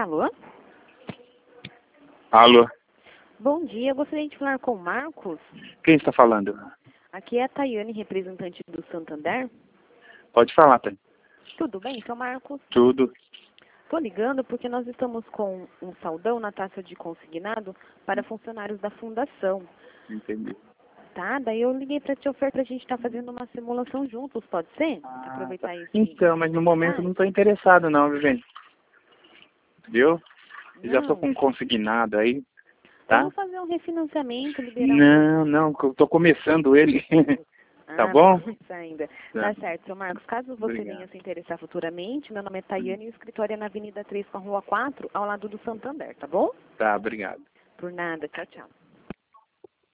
Alô? Alô? Bom dia, eu gostaria de falar com o Marcos. Quem está falando? Aqui é a Tayane, representante do Santander. Pode falar, Tânia. Tudo bem, seu Marcos? Tudo. Estou ligando porque nós estamos com um saldão na taxa de consignado para funcionários da fundação. Entendi. Tá? Daí eu liguei para te oferecer para a gente estar fazendo uma simulação juntos, pode ser? Aproveitar Tá. isso. Então, mas no momento não estou interessado não, viu, gente? Viu? Eu já estou com um consignado aí, tá? Vamos fazer um refinanciamento, liberar Não, eu estou começando ele. Tá bom? Ainda. Tá. Tá certo, seu Marcos. Caso você Obrigado. venha se interessar futuramente, meu nome é Tayane e o escritório é na Avenida 3 com a Rua 4, ao lado do Santander, tá bom? Tá, obrigado. Por nada. Tchau, tchau.